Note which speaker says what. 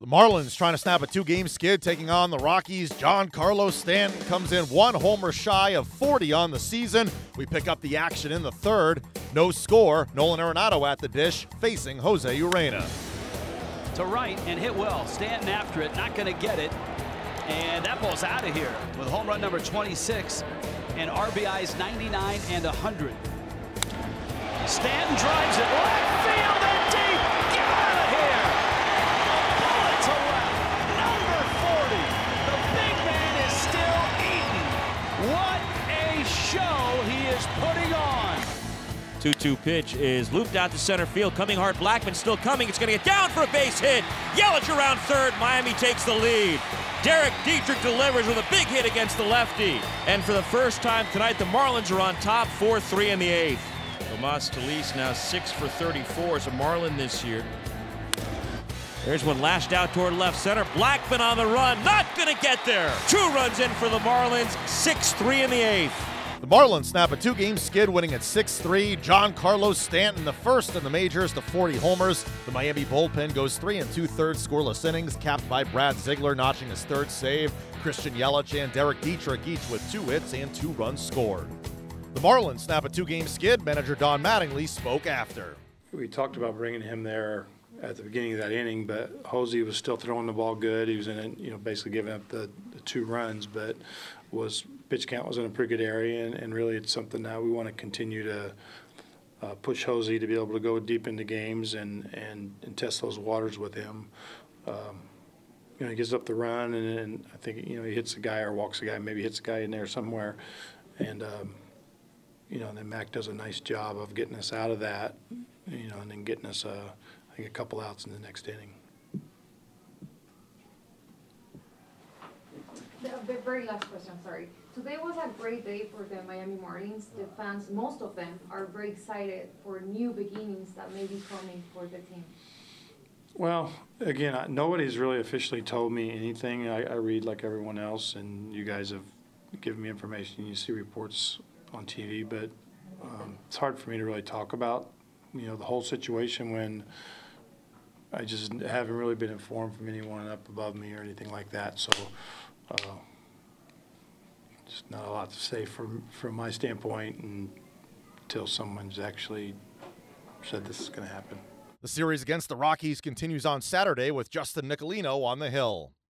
Speaker 1: The Marlins trying to snap a two-game skid, taking on the Rockies. Giancarlo Stanton comes in one homer shy of 40 on the season. We pick up the action in the third. No score. Nolan Arenado at the dish, facing Jose Urena.
Speaker 2: To right and hit well. Stanton after it, not going to get it. And that ball's out of here with home run number 26 and RBIs 99 and 100. Stanton drives it left field and deep. Get out of here. Bullet to left. Number 40. The big man is still eating. What a show he is putting on.
Speaker 3: 2-2 pitch is looped out to center field. Coming hard. Blackman still coming. It's going to get down for a base hit. Yelich around third. Miami takes the lead. Derek Dietrich delivers with a big hit against the lefty. And for the first time tonight, the Marlins are on top 4-3 in the eighth. Tomas Talise now 6 for 34 as a Marlin this year. There's one lashed out toward left center. Blackman on the run. Not going to get there. 2 runs in for the Marlins. 6-3 in the eighth.
Speaker 1: The Marlins snap a two-game skid, winning at 6-3. Giancarlo Stanton, the first in the majors to 40 homers. The Miami bullpen goes 3 2/3 scoreless innings, capped by Brad Ziegler notching his third save. Christian Yelich and Derek Dietrich each with 2 hits and 2 runs scored. The Marlins snap a two-game skid. Manager Don Mattingly spoke after.
Speaker 4: We talked about bringing him there at the beginning of that inning, but Jose was still throwing the ball good. He was in it, basically giving up the 2 runs, but pitch count was in a pretty good area, and really it's something that we want to continue to push Jose to be able to go deep into games and test those waters with him. He gives up the run, and I think he hits a guy or walks a guy, maybe hits a guy in there somewhere, and then Mac does a nice job of getting us out of that, and then getting us I think a couple outs in the next inning.
Speaker 5: The very last question, sorry. Today was a great day for the Miami Marlins. The fans, most of them, are very excited for new beginnings that may be coming for the team.
Speaker 4: Well, again, nobody's really officially told me anything. I read like everyone else, and you guys have given me information. You see reports on TV, but it's hard for me to really talk about, the whole situation when I just haven't really been informed from anyone up above me or anything like that. So just not a lot to say from my standpoint until someone's actually said this is going to happen.
Speaker 1: The series against the Rockies continues on Saturday with Justin Nicolino on the hill.